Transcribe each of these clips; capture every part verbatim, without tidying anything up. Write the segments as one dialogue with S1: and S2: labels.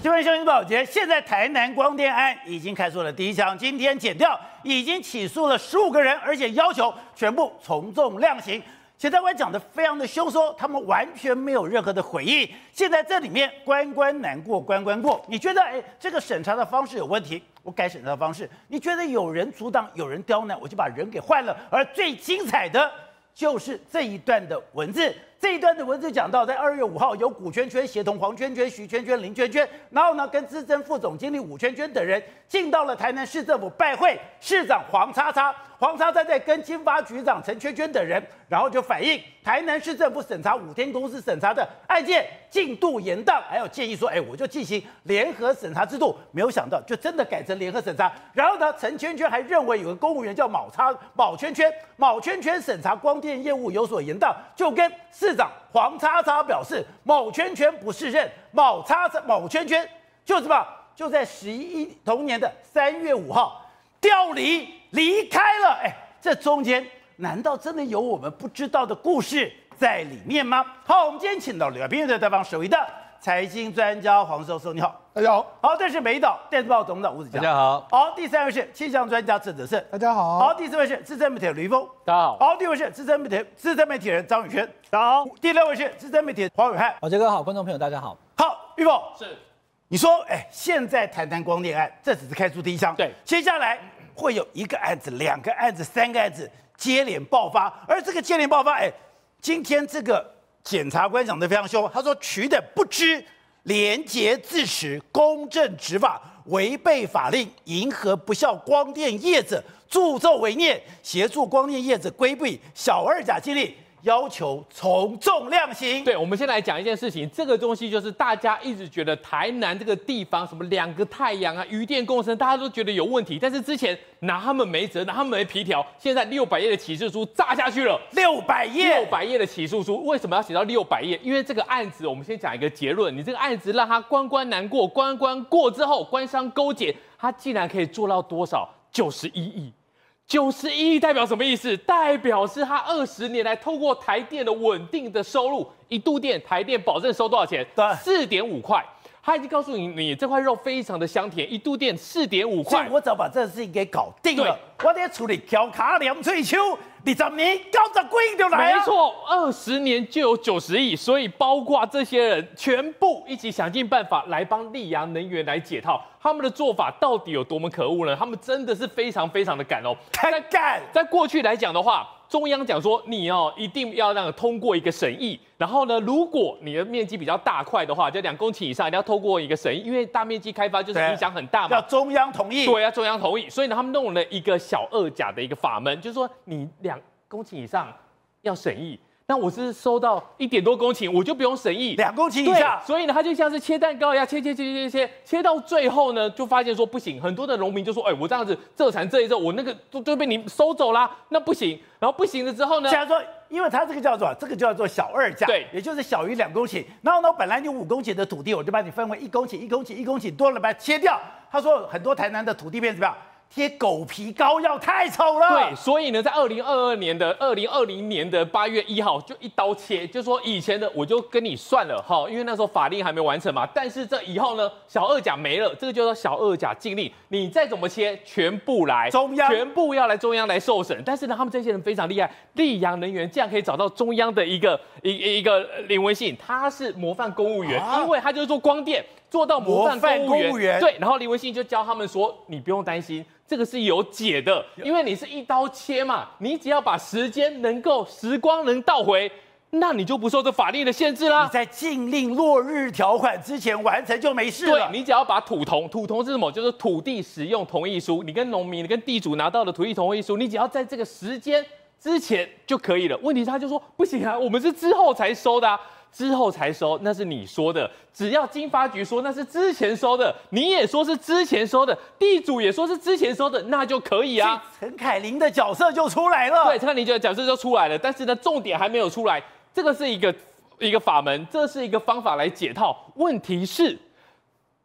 S1: 这边新闻保洁，现在台南光电案已经开出了第一枪，今天检调已经起诉了十五个人，而且要求全部从重量刑。检察官讲的非常的凶，说他们完全没有任何的悔意。现在这里面关关难过关关过，你觉得哎这个审查的方式有问题，我改审查的方式；你觉得有人阻挡，有人刁难，我就把人给换了。而最精彩的就是这一段的文字。这一段的文字讲到，在二月五号，由古圈圈协同黄圈圈、徐圈圈、林圈圈，然后呢，跟资深副总经理武圈圈等人进到了台南市政府拜会市长黄叉叉。黄叉叉在跟经发局长陈圈圈等人，然后就反映台南市政府审查五天公司审查的案件进度延宕，还有建议说，哎，我就进行联合审查制度。没有想到，就真的改成联合审查。然后呢，陈圈圈还认为有个公务员叫卯叉卯圈圈，卯圈圈审查光电业务有所延宕，就跟市长黄叉叉表示，某圈圈不适任，某叉叉某圈圈就什么，就在十一同年的三月五号调离离开了。哎，这中间难道真的有我们不知道的故事在里面吗？好，我们今天请到了平的采访首位的财经专家黄寿寿，你好。
S2: 大家好。
S1: 好，这是美岛电子报总导吴子嘉，
S3: 大家好。
S1: 好，第三位是气象专家郑哲胜，
S2: 大家好。
S1: 好，第四位是资深媒体人吕峰，
S3: 大家好。
S1: 好，第五位是资深媒体资深媒体人张宇轩，大家好。第六位是资深媒体人黄伟汉，
S4: 宝杰哥好，观众朋友大家好。
S1: 好，玉峰
S3: 是，
S1: 你说，哎，现在台南光电案这只是开出第一枪，
S3: 对，
S1: 接下来会有一个案子、两个案子、三个案子接连爆发，而这个接连爆发，哎，今天这个检察官讲得非常凶，他说取得不知、廉洁自持、公正执法，违背法令，迎合不孝光电业者，助纣为虐，协助光电业者规避小二甲禁令，要求从重量刑。
S3: 对，我们先来讲一件事情，这个东西就是大家一直觉得台南这个地方什么两个太阳啊、渔电共生，大家都觉得有问题，但是之前拿他们没辙，拿他们没皮条，现在六百页的起诉书炸下去了。
S1: 六百页，
S3: 六百页的起诉书，为什么要写到六百页？因为这个案子，我们先讲一个结论，你这个案子让他关关难过，关关过之后，官商勾结，他竟然可以做到多少？九十一亿。九十一亿代表什么意思？代表是他二十年来透过台电的稳定的收入，一度电台电保证收多少钱？
S1: 对，
S3: 四点五块。他已经告诉你，你这块肉非常的香甜，一度电四点五块。
S1: 我只要把这事情给搞定了，我得处理调卡两翠秋，二十年九十几亿就来啊！
S3: 没错，二十年就有九十亿，所以包括这些人全部一起想尽办法来帮溧阳能源来解套。他们的做法到底有多么可恶呢？他们真的是非常非常的敢哦，
S1: 太敢！
S3: 在过去来讲的话，中央讲说你哦一定要让通过一个审议，然后呢，如果你的面积比较大块的话，就两公顷以上，你要透过一个审议，因为大面积开发就是影响很大嘛，
S1: 要中央同意。
S3: 对，要中央同意，所以呢，他们弄了一个小二甲的一个法门，就是说你两公顷以上要审议。那我是收到一点多公顷，我就不用审议，
S1: 两公顷以下，
S3: 所以呢，它就像是切蛋糕一样，切切切切切，切到最后呢，就发现说不行，很多的农民就说，哎，我这样子这产这一这，我那个就就被你收走啦，那不行。然后不行了之后呢，
S1: 假如说，因为它这个叫做这个叫做小二价，
S3: 对，
S1: 也就是小于两公顷。然后呢，本来你五公顷的土地，我就把你分为一公顷、一公顷、一公顷，多了把它切掉。他说很多台南的土地变怎么样？贴狗皮膏药太丑了。
S3: 对，所以呢，在二零二二年的二零二零年的八月一号就一刀切，就说以前的我就跟你算了哈，因为那时候法令还没完成嘛。但是这以后呢，小二甲没了，这个叫做小二甲禁令，你再怎么切，全部来
S1: 中央，
S3: 全部要来中央来受审。但是呢，他们这些人非常厉害，溧阳能源竟然可以找到中央的一个一一个林文信，他是模范公务员，啊、因为他就是做光电。做到模范公务员，
S1: 公务员
S3: 对，然后林文信就教他们说，你不用担心，这个是有解的，因为你是一刀切嘛，你只要把时间能够时光能倒回，那你就不受这法律的限制啦。
S1: 你在禁令落日条款之前完成就没事了。
S3: 对，你只要把土同，土同是什么？就是土地使用同意书，你跟农民、你跟地主拿到的土地同意书，你只要在这个时间之前就可以了。问题是他就说不行啊，我们是之后才收的啊。之后才收，那是你说的。只要经发局说那是之前收的，你也说是之前收的，地主也说是之前收的，那就可以啊。
S1: 陈凯琳的角色就出来了。
S3: 对，陈凯琳的角色就出来了，但是呢，重点还没有出来。这个是一个一个法门，这是一个方法来解套。问题是，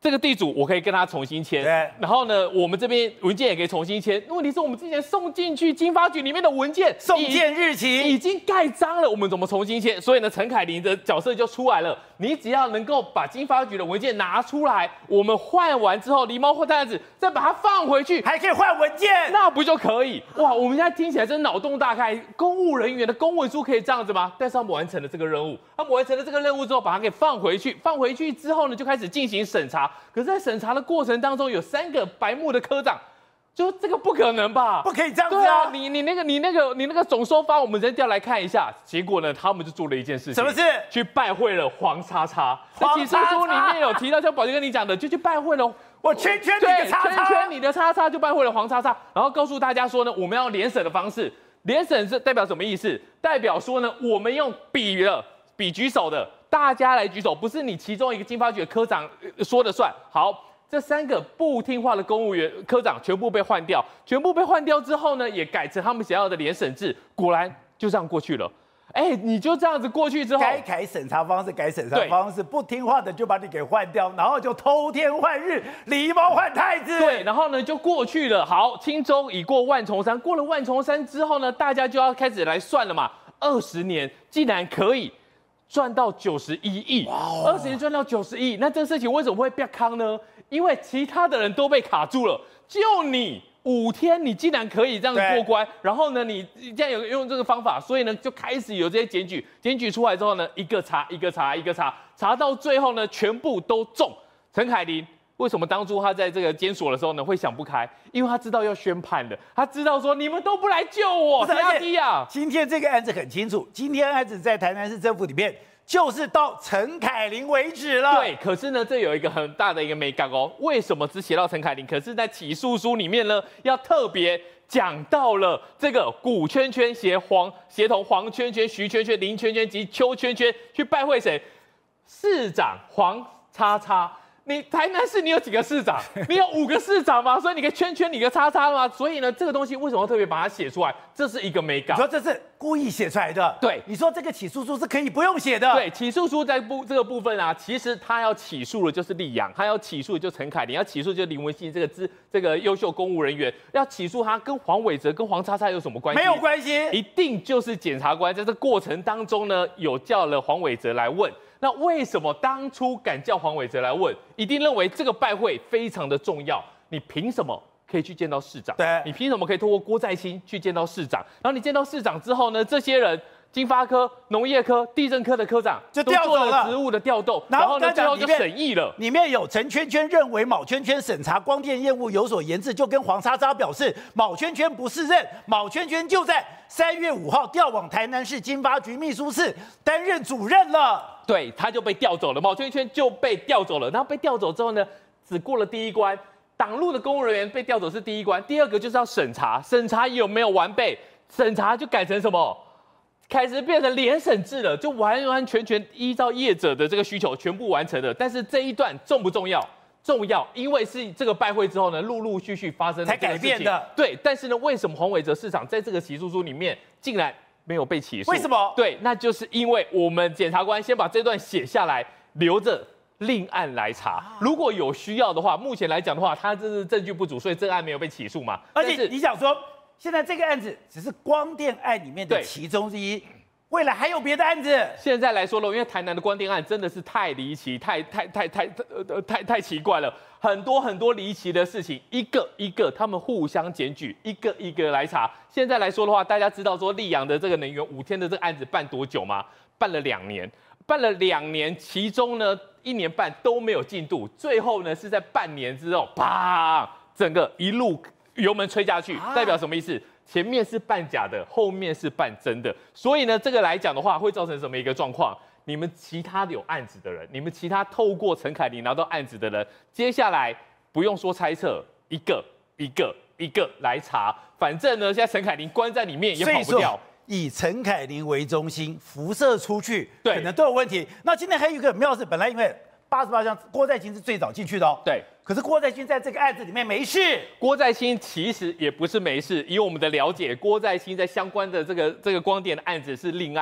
S3: 这个地主我可以跟他重新签，
S1: 对，
S3: 然后呢，我们这边文件也可以重新签。问题是我们之前送进去经发局里面的文件，
S1: 送件日期
S3: 已经盖章了，我们怎么重新签？所以呢，陈凯琳的角色就出来了。你只要能够把经发局的文件拿出来，我们换完之后，狸猫换太子再把它放回去，
S1: 还可以换文件，
S3: 那不就可以？哇，我们现在听起来真脑洞大开。公务人员的公文书可以这样子吗？但是他们完成了这个任务，他们完成了这个任务之后，把它给放回去，放回去之后呢，就开始进行审查。可是，在审查的过程当中，有三个白目的科长。就这个不可能吧？
S1: 不可以这样子
S3: 对啊！
S1: 啊！
S3: 你你那个你那个你那个总收发，我们人调来看一下。结果呢，他们就做了一件事情，
S1: 什么事？
S3: 去拜会了黄叉叉。
S1: 黄
S3: 在起诉书里面有提到，像宝杰跟你讲的，就去拜会了。
S1: 我圈圈你的叉叉，
S3: 圈圈你的叉叉，就拜会了黄叉叉，然后告诉大家说呢，我们要联审的方式。联审是代表什么意思？代表说呢，我们用笔的笔举手的，大家来举手，不是你其中一个经发局的科长说了算。好。这三个不听话的公务员科长全部被换掉，全部被换掉之后呢，也改成他们想要的联审制，果然就这样过去了。哎，你就这样子过去之后，
S1: 该改审查方式改审查方式，不听话的就把你给换掉，然后就偷天换日，狸猫换太子。
S3: 对，然后呢就过去了。好，轻舟已过万重山，过了万重山之后呢，大家就要开始来算了嘛。二十年竟然可以赚到九十一亿，二十年赚到九十亿，那这事情为什么会变康呢？因为其他的人都被卡住了，就你五天，你竟然可以这样过关。然后呢，你这样有用这个方法，所以呢，就开始有这些检举。检举出来之后呢，一个查，一个查，一个查，查到最后呢，全部都中。陈凯琳为什么当初他在这个监所的时候呢，会想不开？因为他知道要宣判的，他知道说你们都不来救我，压低啊！
S1: 今天这个案子很清楚，今天案子在台南市政府里面。就是到陈凯琳为止了。
S3: 对，可是呢，这有一个很大的一个美感哦。为什么只写到陈凯琳？可是，在起诉书里面呢，要特别讲到了这个古圈圈协黄协同黄圈圈、徐圈圈、林圈圈及邱圈圈去拜会谁？市长黄叉叉。你台南市你有几个市长？你有五个市长吗？所以你可以圈圈你个叉叉吗？所以呢，这个东西为什么要特别把它写出来？这是一个美感。
S1: 你说这是故意写出来的？
S3: 对。
S1: 你说这个起诉书是可以不用写的？
S3: 对，起诉书在部这个部分啊，其实他要起诉的就是立阳，他要起诉的就是陈凯琳，要起诉就是林文熙这个资这个优秀公务人员，要起诉他跟黄伟哲跟黄叉叉有什么关系？
S1: 没有关系，
S3: 一定就是检察官在这过程当中呢，有叫了黄伟哲来问。那为什么当初敢叫黄伟哲来问？一定认为这个拜会非常的重要。你凭什么可以去见到市长？
S1: 对，
S3: 你凭什么可以透过郭在清去见到市长？然后你见到市长之后呢，这些人经发科、农业科、地政科的科长
S1: 就调走
S3: 了职务的调动，
S1: 然后
S3: 呢最后就审议了。
S1: 里面有陈圈圈认为卯圈圈审查光电业务有所延滞，就跟黄叉叉表示卯圈圈不适任，卯圈圈就在三月五号调往台南市经发局秘书室担任主任了。
S3: 对，他就被调走了，卯圈圈就被调走了。然后被调走之后呢，只过了第一关，挡路的公务人员被调走是第一关，第二个就是要审查，审查有没有完备，审查就改成什么？开始变成联审制了，就完完全全依照业者的这个需求全部完成了。但是这一段重不重要？重要，因为是这个拜会之后呢，陆陆续续发生
S1: 才改变的。
S3: 对，但是呢，为什么黄伟哲市长在这个起诉书里面竟然没有被起诉？
S1: 为什么？
S3: 对，那就是因为我们检察官先把这段写下来，留着另案来查。如果有需要的话，目前来讲的话，他这是证据不足，所以这个案没有被起诉嘛。
S1: 而且你想说，现在这个案子只是光电案里面的其中之一，未来还有别的案子。
S3: 现在来说了，因为台南的光电案真的是太离奇、太太太太呃太太奇怪了，很多很多离奇的事情，一个一个他们互相检举，一个一个来查。现在来说的话，大家知道说溧阳的这个能源五天的这个案子办多久吗？办了两年，办了两年，其中呢一年半都没有进度，最后呢是在半年之后，啪，整个一路油门吹下去，代表什么意思？前面是办假的，后面是办真的，所以呢，这个来讲的话，会造成什么一个状况？你们其他有案子的人，你们其他透过陈凯琳拿到案子的人，接下来不用说猜测，一个一个一个来查，反正呢，现在陈凯琳关在里面也跑不掉。
S1: 以陈凯琳为中心，辐射出去，
S3: 对，
S1: 可能都有问题。那今天还有一个很妙是，本来因为八十八项郭在清是最早进去的哦，
S3: 对。
S1: 可是郭在清在这个案子里面没事。
S3: 郭在清其实也不是没事，以我们的了解，郭在清在相关的这个这个光电的案子是另案，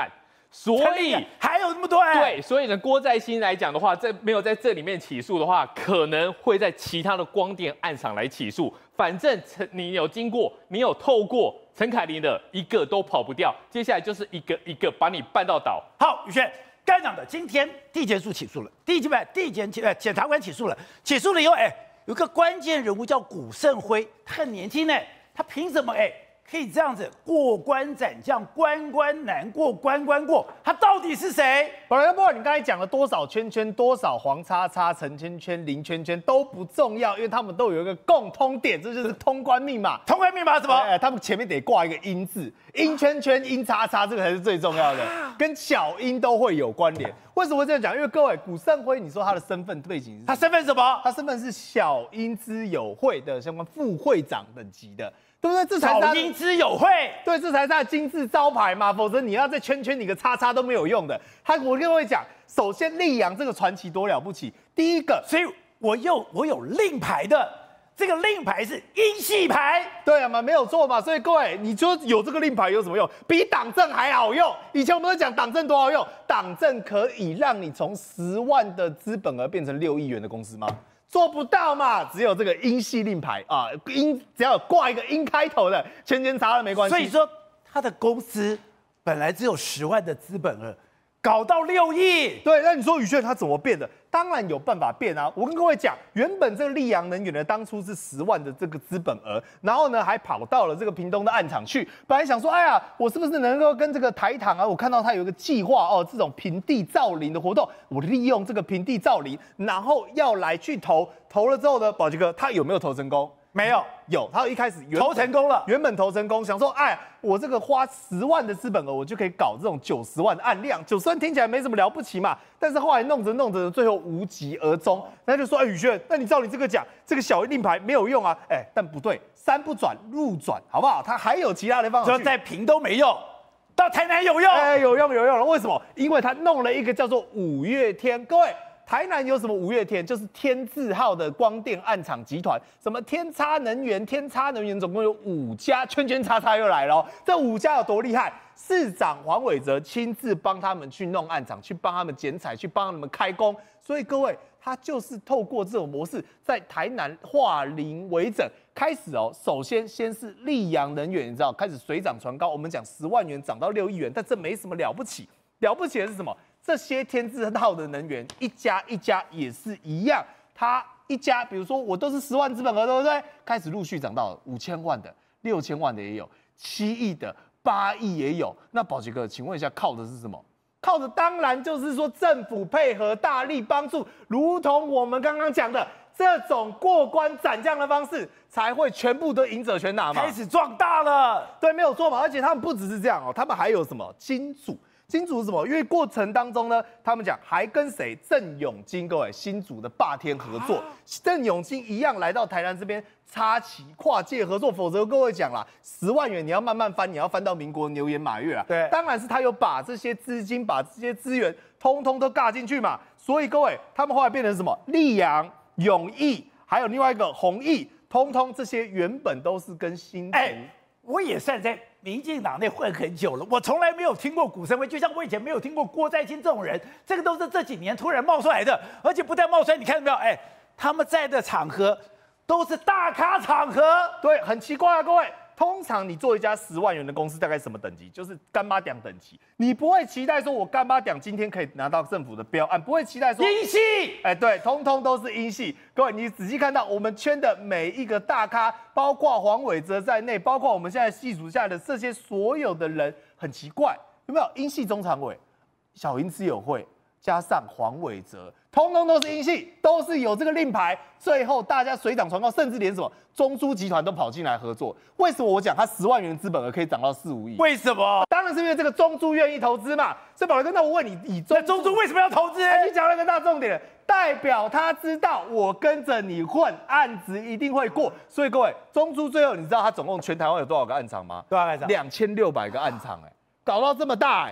S3: 所以
S1: 还有那么多哎。
S3: 对，所以呢，郭在新来讲的话，在没有在这里面起诉的话，可能会在其他的光电案场来起诉。反正陈你有经过，你有透过陈凯琳的一个都跑不掉，接下来就是一个一个把你办到倒。
S1: 好，宇轩。刚才讲的，今天地检署起诉了，地检地检呃检察官起诉了，起诉了以后，哎，有个关键人物叫古胜辉，他很年轻呢，他凭什么哎可以这样子过关斩将，关关难过关关过？他到底是谁？
S2: 宝来，不管你刚才讲了多少圈圈、多少黄叉叉、陈圈圈、零圈圈都不重要，因为他们都有一个共通点，这就是通关密码。
S1: 通关密码什么？
S2: 哎，他们前面得挂一个阴字，阴圈圈、阴叉叉，这个才是最重要的，跟小英都会有关联。为什么会这样讲？因为各位，古胜辉，你说他的身份背景是？
S1: 他身份什么？
S2: 他身份是小英之友会的相关副会长等级的。对不对？这才是
S1: 小英之友会，
S2: 对，这才是他的金字招牌嘛。否则你要在圈圈你个叉叉都没有用的。他，我跟各位讲，首先溧阳这个传奇多了不起。第一个，
S1: 所以我有我有令牌的，这个令牌是英系牌，
S2: 对啊嘛，没有错嘛。所以各位，你说有这个令牌有什么用？比党证还好用。以前我们都讲党证多好用，党证可以让你从十万的资本额变成六亿元的公司吗？做不到嘛，只有这个英系令牌啊，英只要有挂一个英开头的，圈圈叉了没关系。
S1: 所以说他的公司本来只有十万的资本额，搞到六亿。
S2: 对，那你说宇轩他怎么变的？当然有办法变啊！我跟各位讲，原本这个溧阳能源呢，当初是十万的这个资本额，然后呢还跑到了这个屏东的案场去。本来想说，哎呀，我是不是能够跟这个台糖啊？我看到他有一个计划哦，这种平地造林的活动，我利用这个平地造林，然后要来去投，投了之后呢，宝杰哥他有没有投成功？
S1: 没有，
S2: 有，他一开始
S1: 投成功了，
S2: 原本投成功，想说，哎，我这个花十万的资本额，我就可以搞这种九十万的案量，九十万听起来没什么了不起嘛，但是后来弄着弄着，最后无疾而终。那就说，哎，宇轩，那你照你这个讲，这个小令牌没有用啊，哎，但不对，山不转路转，好不好？他还有其他的方法，
S1: 就在屏东没用，到台南有用，
S2: 哎，有用有用了，为什么？因为他弄了一个叫做五月天，各位。台南有什么五月天？就是天字号的光电案场集团，什么天差能源、天差能源，总共有五家，圈圈叉叉又来了、哦。这五家有多厉害？市长黄伟哲亲自帮他们去弄案场，去帮他们剪彩，去帮他们开工。所以各位，他就是透过这种模式，在台南化零为整，开始哦。首先，先是溧阳能源，你知道，开始水涨船高。我们讲十万元涨到六亿元，但这没什么了不起，了不起的是什么？这些天字号的能源，一家一家也是一样，它一家，比如说我都是十万资本额，对不对？开始陆续涨到五千万的、六千万的也有，七亿的、八亿也有。那宝杰哥，请问一下，靠的是什么？靠的当然就是说政府配合大力帮助，如同我们刚刚讲的这种过关斩将的方式，才会全部都赢者全拿嘛。
S1: 开始壮大了，
S2: 对，没有错嘛。而且他们不只是这样哦，他们还有什么金主？金主是什么？因为过程当中呢，他们讲还跟谁？郑永金，各位新竹的霸天合作，郑永金一样来到台南这边插旗跨界合作，否则各位讲啦，十万元你要慢慢翻，你要翻到民国牛年马月啊。
S1: 对，
S2: 当然是他有把这些资金、把这些资源，通通都尬进去嘛。所以各位，他们后来变成什么？溧阳、永义，还有另外一个弘毅，通通这些原本都是跟新竹。
S1: 哎，我也算在民进党内混很久了，我从来没有听过古胜辉，就像我以前没有听过郭在清这种人，这个都是这几年突然冒出来的，而且不但冒出来，你看到没有？哎，他们在的场合都是大咖场合，
S2: 对，很奇怪啊，各位。通常你做一家十万元的公司，大概什么等级？就是干妈奖等级。你不会期待说，我干妈奖今天可以拿到政府的标案，不会期待说
S1: 英系，
S2: 哎，对，通通都是英系。各位，你仔细看到我们圈的每一个大咖，包括黄伟哲在内，包括我们现在细数下的这些所有的人，很奇怪，有没有英系中常委、小英之友会，加上黄伟哲，通通都是英系，都是有这个令牌。最后大家水涨船高，甚至连什么中租集团都跑进来合作。为什么我讲他十万元资本额可以涨到四五亿？
S1: 为什么？
S2: 当然是因为这个中租愿意投资嘛。所以宝哥，那我问你，以中
S1: 中租为什么要投资？
S2: 哎，你讲了一个大重点，代表他知道我跟着你混，案子一定会过。所以各位，中租最后你知道他总共全台湾有多少个案场吗？
S1: 多少个案场？
S2: 两千六百个案场，哎，搞到这么大，哎。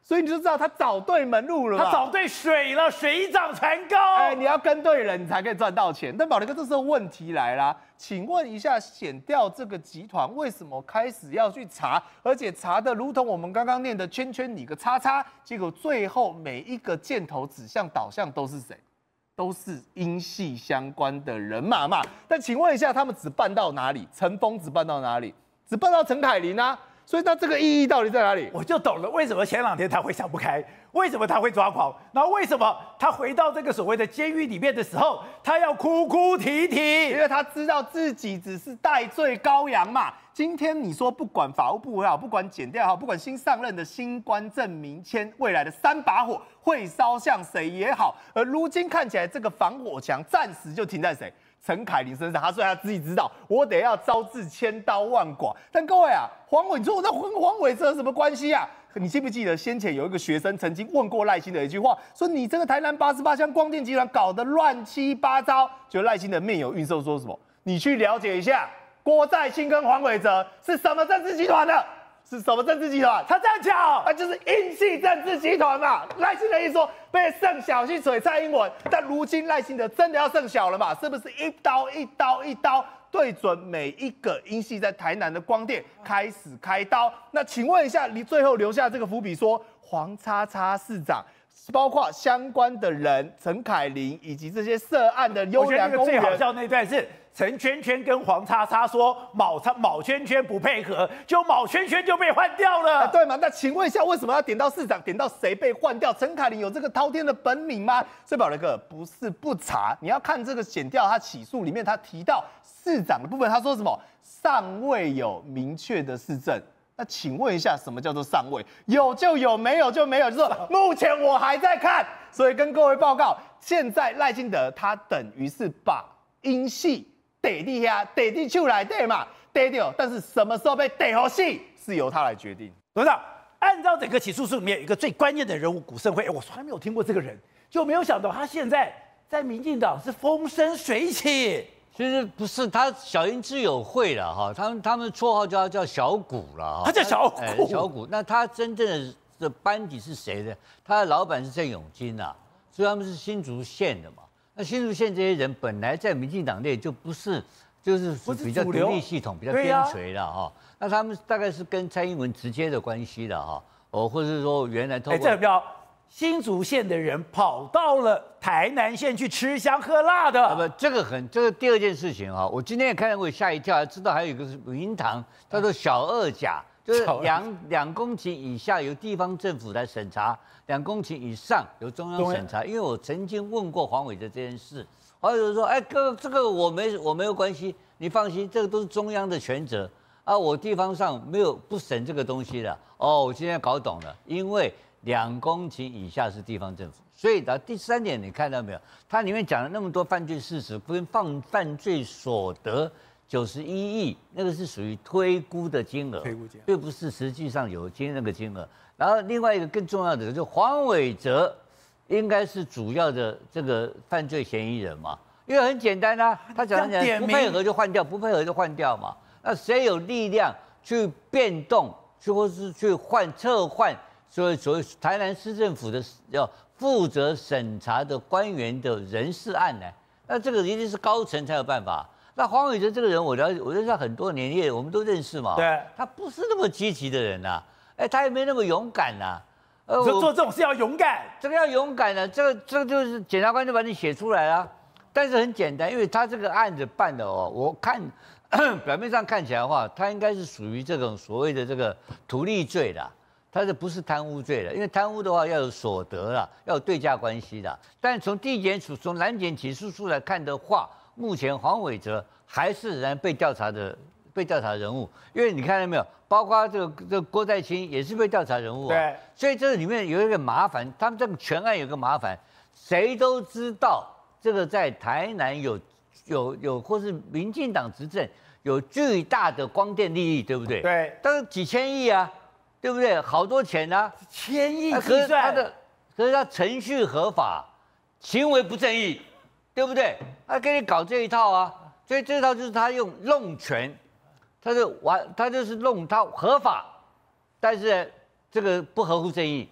S2: 所以你就知道他找对门路了嘛。
S1: 他找对水了，水涨船高。
S2: 哎，你要跟对人，你才可以赚到钱。但宝雷哥，这时候问题来啦，请问一下，显调这个集团为什么开始要去查，而且查的如同我们刚刚念的圈圈你个叉叉，结果最后每一个箭头指向导向都是谁？都是英系相关的人马嘛。但请问一下，他们只办到哪里？陈峰只办到哪里？只办到陈凯琳啊。所以那这个意义到底在哪里？
S1: 我就懂了，为什么前两天他会想不开，为什么他会抓狂，然后为什么他回到这个所谓的监狱里面的时候，他要哭哭啼啼，
S2: 因为他知道自己只是代罪羔羊嘛。今天你说不管法务部也好，不管检调也好，不管新上任的新官郑明谦未来的三把火会烧向谁也好，而如今看起来这个防火墙暂时就停在谁？陈凯琳身上，他说他自己知道，我得要招致千刀万剐。但各位啊，黄伟，你说我跟黄伟哲有什么关系啊？你记不记得先前有一个学生曾经问过赖清德一句话，说你这个台南八十八乡光电集团搞得乱七八糟，就赖清德面有运受说什么？你去了解一下，郭在清跟黄伟哲是什么政治集团的？是什么政治集团？
S1: 他这样讲，
S2: 啊，就是英系政治集团嘛。赖清德一说被剩小去水蔡英文，但如今赖清德真的要剩小了嘛？是不是一刀一刀一刀对准每一个英系在台南的光电开始开刀？那请问一下，你最后留下这个伏笔说黄叉叉市长，包括相关的人陈凯琳以及这些涉案的优良公务员。
S1: 最好笑那段是陈圈圈跟黄叉叉说卯叉卯圈圈不配合，就卯圈圈就被换掉了，
S2: 啊、对吗？那请问一下，为什么要点到市长，点到谁被换掉？陈凯琳有这个滔天的本领吗？所以宝雷哥不是不查，你要看这个检调他起诉里面他提到市长的部分，他说什么尚未有明确的事证。那请问一下，什么叫做尚未？有就有，没有就没有，就是说目前我还在看。所以跟各位报告，现在赖清德他等于是把英系逮地下逮地出来对嘛，逮掉，但是什么时候被逮好戏是由他来决定。
S1: 董事长，按照整个起诉书里面有一个最关键的人物古盛辉，哎，我从来没有听过这个人，就没有想到他现在在民进党是风生水起。
S4: 其实不是，他小英之友会了哈，他们他们绰号叫他叫小谷了哈，
S1: 他叫小谷、
S4: 哎，小谷。那他真正的的班底是谁呢？他的老板是郑永金啊，所以他们是新竹县的嘛。那新竹县这些人本来在民进党内就不是，就是比较独立系统、比较边陲的哈。那他们大概是跟蔡英文直接的关系的哈，哦，或者是说原来透过。
S1: 哎，这很妙。新竹县的人跑到了台南县去吃香喝辣的，
S4: 啊不，这个很，这个第二件事情哈，我今天也看到，我吓一跳，还知道还有一个是名堂，叫做小二甲，就是两两公顷以下由地方政府来审查，两公顷以上由中央审查。因为我曾经问过黄伟哲这件事，黄伟哲说，哎，哥，这个我没我没有关系，你放心，这个都是中央的权责啊，我地方上没有不审这个东西的。哦，我今天搞懂了，因为。两公顷以下是地方政府，所以到第三点，你看到没有？它里面讲了那么多犯罪事实跟犯犯罪所得九十一亿，那个是属于推估的金额，并不是实际上有金那个金额。然后另外一个更重要的就是黄伟哲应该是主要的这个犯罪嫌疑人嘛，因为很简单啊，他讲讲不配合就换掉，不配合就换掉嘛。那谁有力量去变动，去或是去换撤换？所以，所谓台南市政府的要负责审查的官员的人事案呢，那这个一定是高层才有办法。那黄伟哲这个人，我了解，我认识他很多年，也我们都认识嘛。
S1: 对，
S4: 他不是那么积极的人呐、啊，哎，他也没那么勇敢呐、啊。
S1: 呃，做这种事要勇敢，
S4: 这个要勇敢的、啊，这个这个就是检察官就把你写出来了。但是很简单，因为他这个案子办的哦，我看表面上看起来的话，他应该是属于这种所谓的这个图利罪的。他这不是贪污罪了，因为贪污的话要有所得啦，要有对价关系的。但从地检署、从南检起诉书来看的话，目前黄伟哲还是仍然被调查的被调查人物，因为你看到没有，包括这个这个郭在清也是被调查人物啊。
S1: 对，
S4: 所以这里面有一个麻烦，他们这个全案有个麻烦，谁都知道这个在台南有有有或是民进党执政有巨大的光电利益，对不对？
S1: 对，
S4: 但是几千亿啊。对不对？好多钱啊，
S1: 千亿计算。
S4: 可是他的，可是他程序合法，行为不正义，对不对？他给你搞这一套啊，所以这一套就是他用弄权，他就玩，他就是弄他合法，但是这个不合乎正义，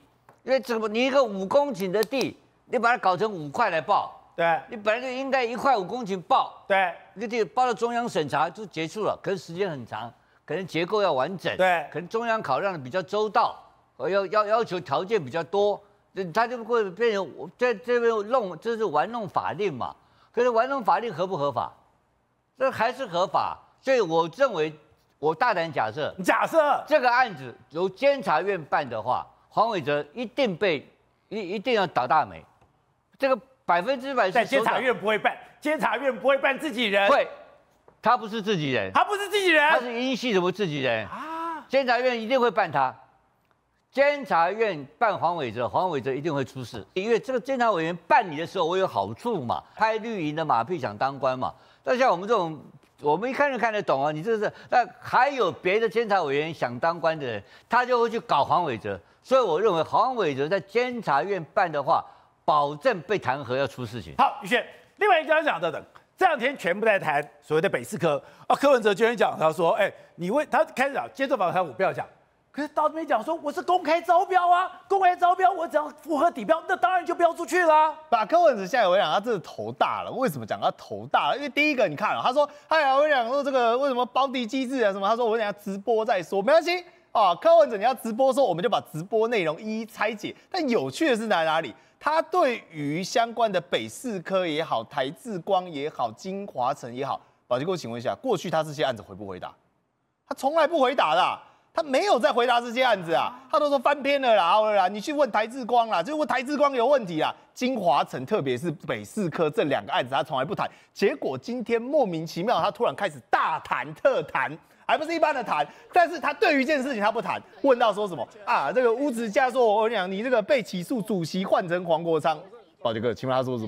S4: 因为怎么你一个五公顷的地，你把它搞成五块来报，
S1: 对，
S4: 你本来就应该一块五公顷报，
S1: 对，
S4: 一个地报到中央审查就结束了，可是时间很长，可能结构要完整，
S1: 对，
S4: 可能中央考量的比较周到，要要要求条件比较多，他就会变成在这边弄，这是玩弄法令嘛。可是玩弄法令合不合法？这还是合法，所以我认为，我大胆假设，
S1: 假设
S4: 这个案子由监察院办的话，黄伟哲一定被一一定要倒大霉，这个百分之百是。
S1: 但监察院不会办，监察院不会办自己人。
S4: 会，他不是自己人，
S1: 他不是自己人，
S4: 他是英系什么自己人
S1: 啊？
S4: 监察院一定会办他。监察院办黄伟哲，黄伟哲一定会出事，因为这个监察委员办你的时候，我有好处嘛，拍绿营的马屁想当官嘛。但像我们这种，我们一看就看得懂啊，你这是那还有别的监察委员想当官的人，他就会去搞黄伟哲。所以我认为黄伟哲在监察院办的话，保证被弹劾要出事情。
S1: 好，宇轩，另外一家讲的等。这两天全部在谈所谓的北四科啊，柯文哲居然讲，他说，哎，你为他开始讲接受访谈，我不要讲。可是到这边讲说我是公开招标啊，公开招标，我只要符合底标，那当然就标出去啦。
S2: 把柯文哲现在我讲他真的头大了，为什么讲他头大了？因为第一个你看啊，他说，哎呀，我讲说这个为什么包地机制啊什么？他说我等下直播再说，没关系啊。柯文哲你要直播的时候，我们就把直播内容一一拆解。但有趣的是在哪里？他对于相关的北四科也好，台智光也好，金华城也好，宝杰哥，请问一下，过去他这些案子回不回答？他从来不回答的、啊。他没有在回答这些案子啊，他都说翻篇了啦，好了啦，你去问台智光啦，就问台智光有问题啦。金华城特别是北四科这两个案子，他从来不谈，结果今天莫名其妙，他突然开始大谈特谈，还不是一般的谈，但是他对于一件事情他不谈，问到说什么啊？这个乌子家说，我跟你讲，你这个被起诉主席换成黄国昌，宝杰哥，请问他说什么？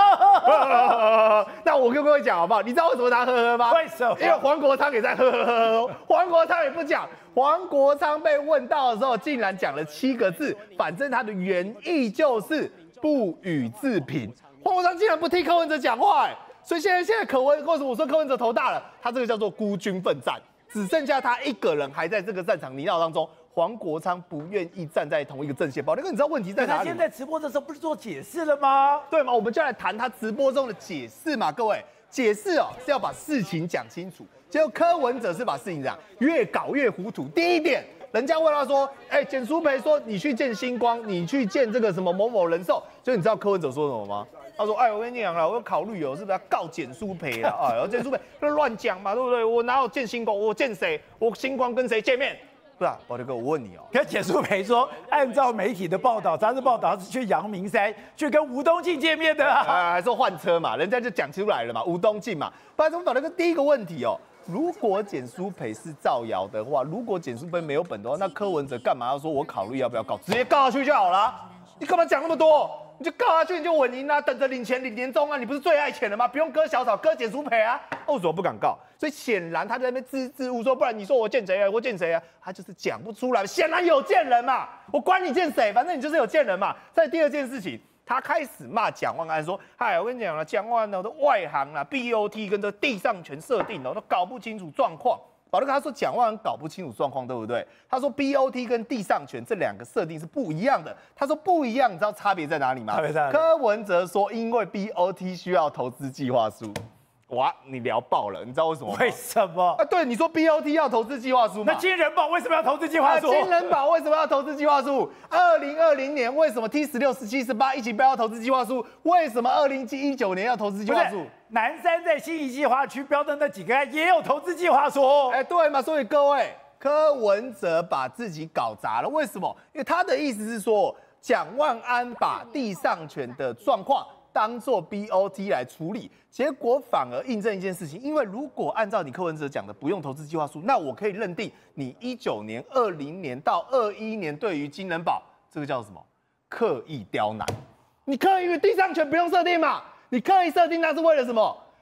S2: 那我跟各位讲好不好？你知道为什么他呵呵吗？
S1: 为什么？
S2: 因为黄国昌也在呵呵呵呵，黄国昌也不讲。黄国昌被问到的时候，竟然讲了七个字，反正他的原意就是不予置评。黄国昌竟然不替柯文哲讲话、欸，所以现在现在柯文，为什么我说柯文哲头大了？他这个叫做孤军奋战，只剩下他一个人还在这个战场泥淖当中。黄国昌不愿意站在同一个阵线，宝哥，你知道问题在哪里？
S1: 他现在直播的时候不是做解释了吗？
S2: 对吗？我们就来谈他直播中的解释嘛，各位，解释哦是要把事情讲清楚。结果柯文哲是把事情讲越搞越糊涂。第一点，人家问他说，哎、欸，简淑培说你去见星光，你去见这个什么某某人寿，就你知道柯文哲说什么吗？他说，哎，我跟你讲了，我有考虑哦，是不是要告简淑培了？哎，简淑培那乱讲嘛，对不对？我哪有见星光？我见谁？我星光跟谁见面？不是、啊，宝杰哥，我问你哦。
S1: 可简淑培说，按照媒体的报道，杂志报道他是去阳明山去跟吴东进见面的啊，
S2: 啊还说换车嘛，人家就讲出来了嘛，吴东进嘛。不然怎么宝杰哥第一个问题哦？如果简淑培是造谣的话，如果简淑培没有本的话，那柯文哲干嘛要说我考虑要不要告？直接告下去就好了。你干嘛讲那么多？你就告下去你就稳赢啊，等着领钱领年终啊！你不是最爱钱的吗？不用割小草，割简淑培啊！为什么不敢告？所以显然他在那边支支吾吾说，不然你说我见谁啊？我见谁啊？他就是讲不出来。显然有见人嘛，我管你见谁，反正你就是有见人嘛。再第二件事情，他开始骂蒋万安说：“嗨，我跟你讲了，蒋万安呢，都外行啦 ，B O T 跟这地上权设定哦，都搞不清楚状况。”宝哥他说蒋万安搞不清楚状况，对不对？他说 B O T 跟地上权这两个设定是不一样的。他说不一样，你知道差别在哪里吗？
S1: 差别在哪里？
S2: 柯文哲说，因为 B O T 需要投资计划书。哇，你聊爆了，你知道为什么吗？
S1: 为什么？
S2: 啊，对，你说 B O T 要投资计划书嘛？
S1: 那金人保为什么要投资计划书？
S2: 啊、金人保为什么要投资计划书？二零二零年为什么 T 十六、十七、十八一起标要投资计划书？为什么二零一九年要投资计划书？
S1: 南山在信义计划区标的那几个案也有投资计划书。
S2: 哎，对嘛？所以各位，柯文哲把自己搞砸了，为什么？因为他的意思是说，蒋万安把地上权的状况当做 B O T 来处理，结果反而印证一件事情，因为如果按照你柯文哲讲的不用投资计划书，那我可以认定你一九年、二零年到二一年对于金人保这个叫什么刻意刁难，你刻意地上权不用设定嘛，你刻意设定那是为了什么？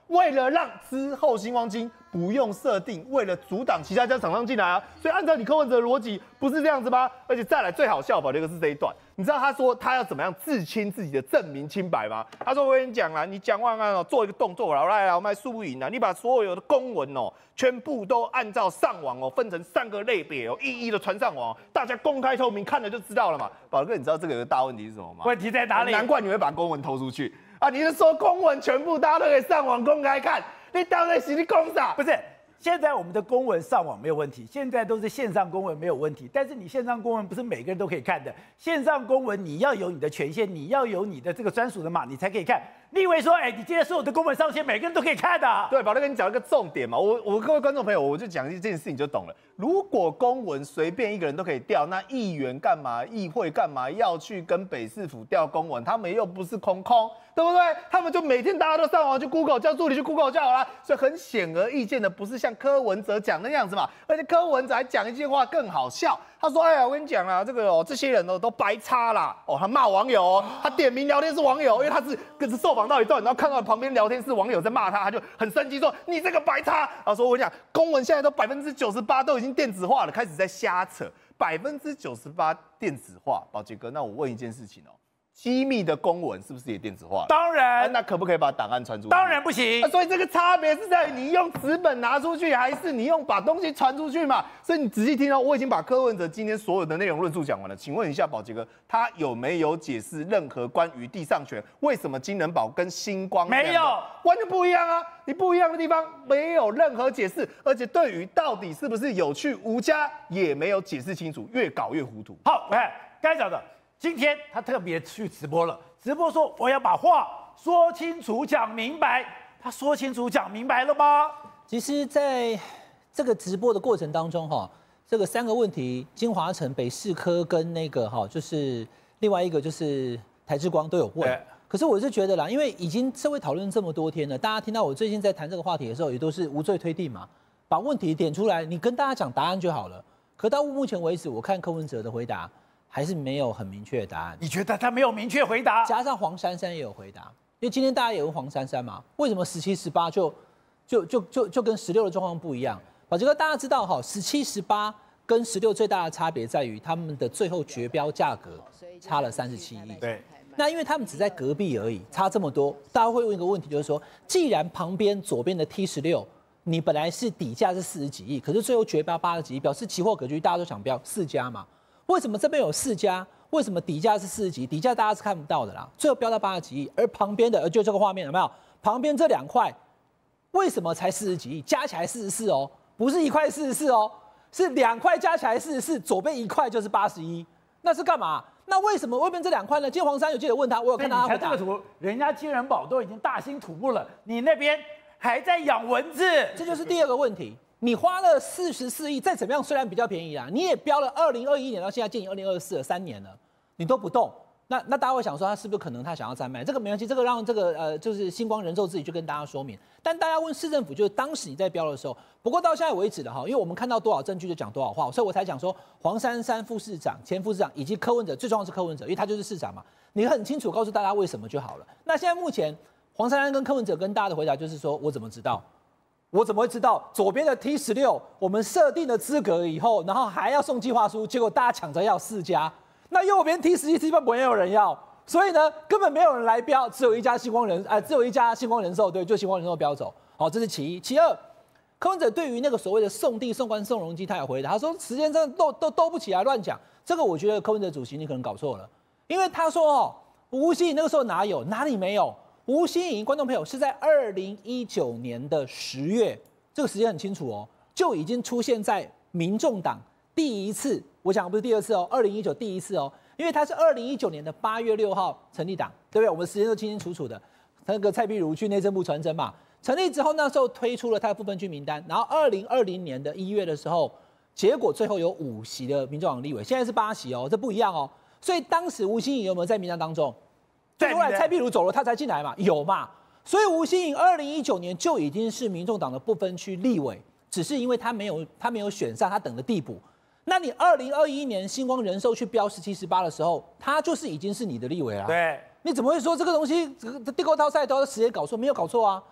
S2: 为了让之后星光金不用设定，为了阻挡其他家厂商进来啊，所以按照你柯文哲的逻辑，不是这样子吗？而且再来最好笑吧，这个是这一段，你知道他说他要怎么样自清自己的证明清白吗？他说我跟你讲啦，你蒋万安哦，做一个动作啦，来啦，我们来输赢啦，你把所有的公文哦，全部都按照上网哦，分成三个类别哦，一一的传上网，大家公开透明，看了就知道了嘛。宝哥，你知道这个有个大问题是什么吗？
S1: 问题在哪里？
S2: 难怪你会把公文投出去。啊！你是说公文全部大家都可以上网公开看？你到底是你公啥？
S1: 不是，现在我们的公文上网没有问题，现在都是线上公文没有问题。但是你线上公文不是每个人都可以看的，线上公文你要有你的权限，你要有你的这个专属的码，你才可以看。你以为说，哎、欸，你今天所有的公文上线，每个人都可以看的、啊？
S2: 对，宝哥跟你讲一个重点嘛，我我各位观众朋友，我就讲这件事情就懂了。如果公文随便一个人都可以调，那议员干嘛？议会干嘛要去跟北市府调公文？他们又不是空空，对不对？他们就每天大家都上网去 Google， 叫助理去 Google 就好了。所以很显而易见的，不是像柯文哲讲那样子嘛。而且柯文哲还讲一句话更好笑，他说：“哎呀，我跟你讲啊，这个哦，这些人哦都白插啦。哦，他骂网友哦，他点名聊天是网友，因为他是跟着受访到一段，然后看到旁边聊天是网友在骂他，他就很生气说：你这个白插。然后说我跟你讲，公文现在都百分之九十八都已经电子化了，开始在瞎扯。百分之九十八电子化，宝杰哥，那我问一件事情哦。”机密的公文是不是也电子化了？
S1: 当然、
S2: 啊，那可不可以把档案传出去？
S1: 当然不行、
S2: 啊。所以这个差别是在于你用纸本拿出去，还是你用把东西传出去嘛？所以你仔细听到，我已经把柯文哲今天所有的内容论述讲完了。请问一下，宝杰哥，他有没有解释任何关于地上权？为什么金人宝跟星光
S1: 没有
S2: 完全不一样啊？你不一样的地方没有任何解释，而且对于到底是不是有去无家也没有解释清楚，越搞越糊涂。
S1: 好，我看刚才讲的。今天他特别去直播了，直播说我要把话说清楚、讲明白。他说清楚、讲明白了吗？
S5: 其实，在这个直播的过程当中，哈，这个三个问题，金华城、北市科跟那个哈，就是另外一个就是台之光都有问。可是我是觉得啦，因为已经社会讨论这么多天了，大家听到我最近在谈这个话题的时候，也都是无罪推定嘛，把问题点出来，你跟大家讲答案就好了。可到目前为止，我看柯文哲的回答。还是没有很明确的答案。
S1: 你觉得他没有明确回答？
S5: 加上黄珊珊也有回答，因为今天大家也问黄珊珊嘛，为什么十七、十八就就就就就跟十六的状况不一样？宝杰哥，大家知道哈，十七、十八跟十六最大的差别在于他们的最后绝标价格差了三十七亿。
S1: 对，
S5: 那因为他们只在隔壁而已，差这么多，大家会问一个问题，就是说，既然旁边左边的 T 十六，你本来是底价是四十几亿，可是最后绝标八十几亿，表示期货格局大家都想标四家嘛。为什么这边有四家？为什么底价是四十几？底价大家是看不到的啦，最后标到八十几亿，而旁边的，而就这个画面有没有？旁边这两块为什么才四十几亿？加起来四十四哦，不是一块四十四哦，是两块加起来四十四，左边一块就是八十一，那是干嘛？那为什么外边这两块呢？今天黄珊有记者问他，我有看到他回答。
S1: 这个图，人家金人宝都已经大兴土木了，你那边还在养蚊子，
S5: 这就是第二个问题。你花了四十四亿，再怎么样虽然比较便宜啦，你也标了二零二一年到现在进行二零二四了三年了，你都不动，那那大家会想说他是不是可能他想要再卖？这个没关系，这个让这个呃就是星光人寿自己去跟大家说明。但大家问市政府，就是当时你在标的时候，不过到现在为止的哈，因为我们看到多少证据就讲多少话，所以我才讲说黄珊珊副市长、前副市长以及柯文哲，最重要是柯文哲，因为他就是市长嘛，你很清楚告诉大家为什么就好了。那现在目前黄珊珊跟柯文哲跟大家的回答就是说，我怎么知道？我怎么会知道左边的 T 十六我们设定了资格以后，然后还要送计划书，结果大家抢着要四家，那右边 T 十一、T 八没有人要，所以呢根本没有人来标，只有一家星光人，呃，只有一家星光人寿，对，就星光人寿标走。好，这是其一。其二，柯文哲对于那个所谓的送地、送官、送容积，他有回答，他说时间真的都都兜不起来，乱讲。这个我觉得柯文哲主席你可能搞错了，因为他说哦，吴欣颖那个时候哪有，哪里没有？吴欣颖，观众朋友是在二零一九年的十月，这个时间很清楚哦，就已经出现在民众党第一次，我讲的不是第二次哦，二零一九第一次哦，因为他是二零一九年的八月六号成立党，对不对？我们时间都清清楚楚的。那个蔡壁如去内政部传真嘛，成立之后那时候推出了他的部分区名单，然后二零二零年的一月的时候，结果最后有五席的民众党立委，现在是八席哦，这不一样哦。所以当时吴欣颖有没有在名单当中？最后来蔡壁如走了，他才进来嘛，有嘛？所以吴欣颖二零一九年就已经是民众党的不分区立委，只是因为他没有他没有选上，他等着递补。那你二零二一年星光人寿去标十七十八的时候，他就是已经是你的立委了。
S1: 对，
S5: 你怎么会说这个东西这个地沟套赛都时间搞错？没有搞错啊。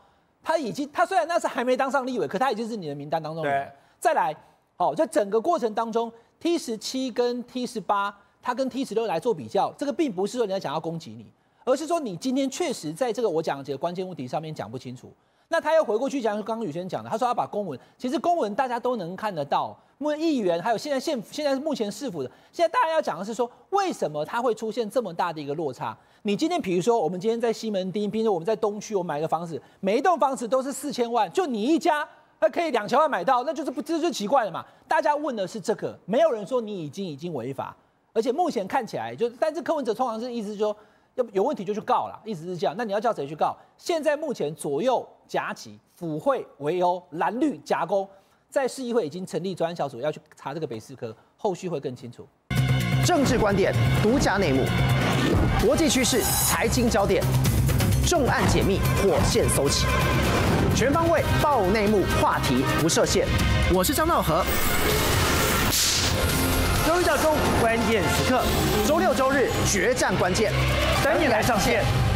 S5: 他已经他虽然那时还没当上立委，可他已经是你的名单当中的人。再来，哦，在整个过程当中 ，T 十七跟 T 十八，他跟 T 十六来做比较，这个并不是说人家想要攻击你，而是说你今天确实在这个我讲的几个关键问题上面讲不清楚。那他又回过去讲，刚刚宇轩讲的，他说要把公文，其实公文大家都能看得到，因为议员还有现在县现在目前市府的，现在大家要讲的是说，为什么它会出现这么大的一个落差？你今天比如说，我们今天在西门町，比如说我们在东区，我买个房子，每一栋房子都是四千万，就你一家，它可以两千万买到，那就是不这就奇怪了嘛？大家问的是这个，没有人说你已经已经违法，而且目前看起来就，但是柯文哲通常是意思说。要有问题就去告啦，意思是这样。那你要叫谁去告？现在目前左右夹击、腐贿、围殴、蓝绿夹攻，在市议会已经成立专案小组，要去查这个北市科，后续会更清楚。
S6: 政治观点、独家内幕、国际趋势、财经焦点，重案解密，火线搜起，全方位爆内幕，话题不设限。我是张道和。周一到周五关键时刻，周六周日决战关键，等你来上线。